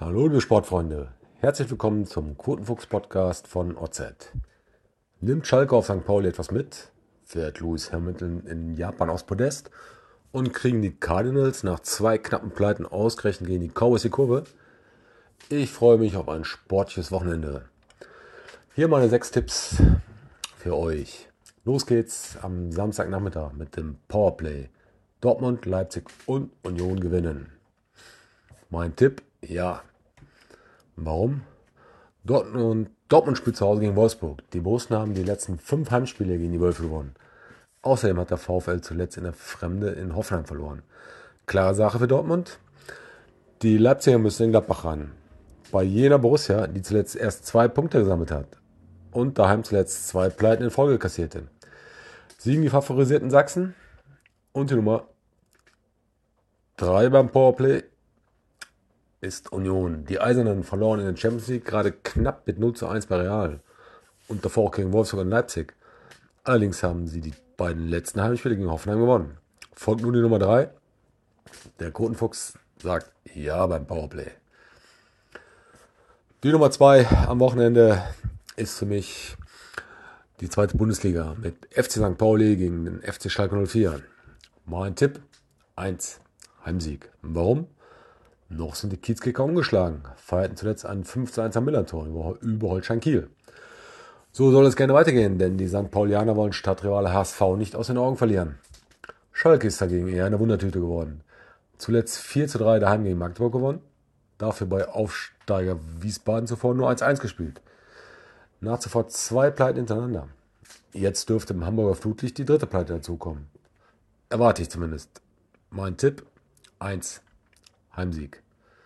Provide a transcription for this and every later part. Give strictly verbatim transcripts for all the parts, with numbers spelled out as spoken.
Hallo liebe Sportfreunde, herzlich willkommen zum Quotenfuchs-Podcast von O Z. Nimmt Schalke auf Sankt Pauli etwas mit, fährt Lewis Hamilton in Japan aufs Podest und kriegen die Cardinals nach zwei knappen Pleiten ausgerechnet gegen die Cowboys die Kurve? Ich freue mich auf ein sportliches Wochenende. Hier meine sechs Tipps für euch. Los geht's am Samstagnachmittag mit dem Powerplay. Dortmund, Leipzig und Union gewinnen. Mein Tipp, ja. Warum? Dortmund, Dortmund spielt zu Hause gegen Wolfsburg. Die Borussen haben die letzten fünf Heimspiele gegen die Wölfe gewonnen. Außerdem hat der VfL zuletzt in der Fremde in Hoffenheim verloren. Klare Sache für Dortmund. Die Leipziger müssen in Gladbach ran. Bei jener Borussia, die zuletzt erst zwei Punkte gesammelt hat und daheim zuletzt zwei Pleiten in Folge kassierte. Siegen die favorisierten Sachsen und die Nummer drei beim Powerplay ist Union. Die Eisernen verloren in der Champions League gerade knapp mit null zu eins bei Real und davor auch gegen Wolfsburg und Leipzig. Allerdings haben sie die beiden letzten Heimspiele gegen Hoffenheim gewonnen. Folgt nun die Nummer drei. Der Quotenfuchs sagt ja beim Powerplay. Die Nummer zwei am Wochenende ist für mich die zweite Bundesliga mit F C Sankt Pauli gegen den F C Schalke null vier. Mein Tipp, eins, Heimsieg. Warum? Noch sind die Kiezkicker ungeschlagen, feierten zuletzt ein fünf zu eins am Millantor über Holstein Kiel. So soll es gerne weitergehen, denn die Sankt Paulianer wollen Stadtrivale H S V nicht aus den Augen verlieren. Schalke ist dagegen eher eine Wundertüte geworden. Zuletzt vier zu drei daheim gegen Magdeburg gewonnen, dafür bei Aufsteiger Wiesbaden zuvor nur eins eins gespielt. Nach zuvor zwei Pleiten hintereinander. Jetzt dürfte im Hamburger Flutlicht die dritte Pleite dazukommen. Erwarte ich zumindest. Mein Tipp, eins, Heimsieg.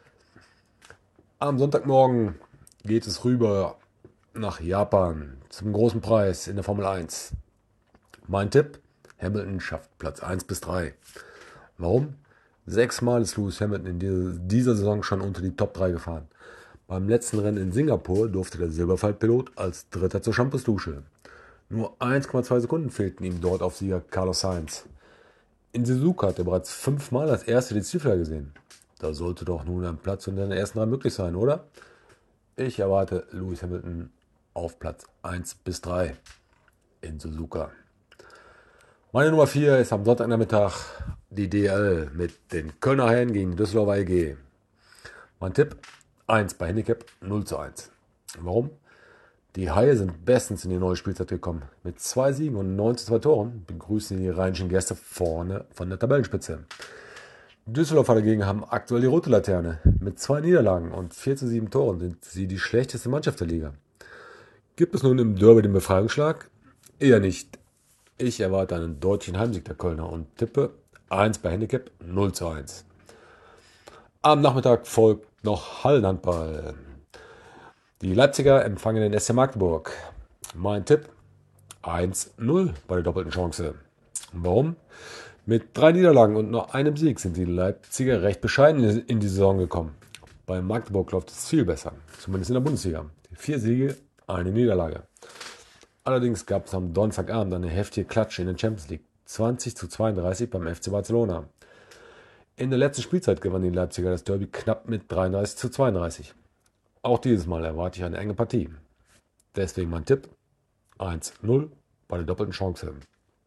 Am Sonntagmorgen geht es rüber nach Japan zum großen Preis in der Formel eins. Mein Tipp, Hamilton schafft Platz eins bis drei. Warum? Sechsmal ist Lewis Hamilton in dieser Saison schon unter die Top drei gefahren. Beim letzten Rennen in Singapur durfte der Silberfaltpilot als Dritter zur Shampoosdusche. Nur eins Komma zwei Sekunden fehlten ihm dort auf Sieger Carlos Sainz. In Suzuka hat er bereits fünfmal als Erster die Zielflagge gesehen. Da sollte doch nun ein Platz unter den ersten drei möglich sein, oder? Ich erwarte Lewis Hamilton auf Platz eins bis drei in Suzuka. Meine Nummer vier ist am Sonntagnachmittag die D L mit den Kölner Haien gegen die Düsseldorfer E G. Mein Tipp, eins bei Handicap null zu eins. Warum? Die Haie sind bestens in die neue Spielzeit gekommen. Mit zwei Siegen und neun zu zwei Toren begrüßen die rheinischen Gäste vorne von der Tabellenspitze. Die Düsseldorfer dagegen haben aktuell die rote Laterne. Mit zwei Niederlagen und vier zu sieben Toren sind sie die schlechteste Mannschaft der Liga. Gibt es nun im Derby den Befreiungsschlag? Eher nicht. Ich erwarte einen deutlichen Heimsieg der Kölner und tippe eins bei Handicap null zu eins. Am Nachmittag folgt noch Hallenhandball. Die Leipziger empfangen den S C Magdeburg. Mein Tipp, eins null bei der doppelten Chance. Warum? Mit drei Niederlagen und nur einem Sieg sind die Leipziger recht bescheiden in die Saison gekommen. Bei Magdeburg läuft es viel besser, zumindest in der Bundesliga. Vier Siege, eine Niederlage. Allerdings gab es am Donnerstagabend eine heftige Klatsche in der Champions League. zwanzig zu zweiunddreißig beim F C Barcelona. In der letzten Spielzeit gewann die Leipziger das Derby knapp mit dreiunddreißig zu zweiunddreißig. Auch dieses Mal erwarte ich eine enge Partie. Deswegen mein Tipp, eins null bei der doppelten Chance.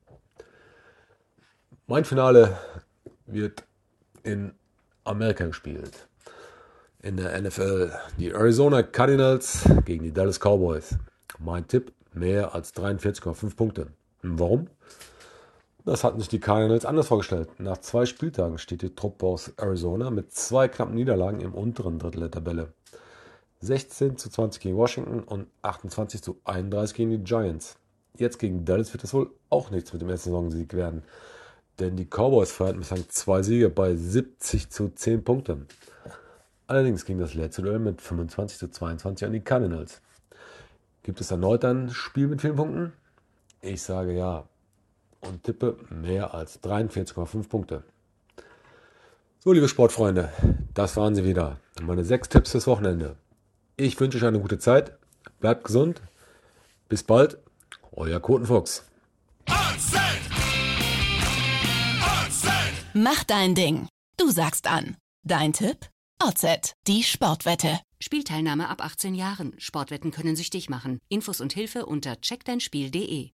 Mein Finale wird in Amerika gespielt. In der N F L die Arizona Cardinals gegen die Dallas Cowboys. Mein Tipp, mehr als dreiundvierzig Komma fünf Punkte. Warum? Das hatten sich die Cardinals anders vorgestellt. Nach zwei Spieltagen steht die Truppe aus Arizona mit zwei knappen Niederlagen im unteren Drittel der Tabelle. sechzehn zu zwanzig gegen Washington und achtundzwanzig zu einunddreißig gegen die Giants. Jetzt gegen Dallas wird es wohl auch nichts mit dem ersten Saisonsieg werden. Denn die Cowboys feierten bislang zwei Siege bei siebzig zu zehn Punkten. Allerdings ging das letzte Duell mit fünfundzwanzig zu zweiundzwanzig an die Cardinals. Gibt es erneut ein Spiel mit vielen Punkten? Ich sage ja und tippe mehr als dreiundvierzig Komma fünf Punkte. So, liebe Sportfreunde, das waren sie wieder. Meine sechs Tipps fürs Wochenende. Ich wünsche euch eine gute Zeit. Bleibt gesund. Bis bald. Euer Quotenfuchs. Mach dein Ding. Du sagst an. Dein Tipp? O Z, die Sportwette. Spielteilnahme ab achtzehn Jahren. Sportwetten können süchtig machen. Infos und Hilfe unter check dein spiel punkt de.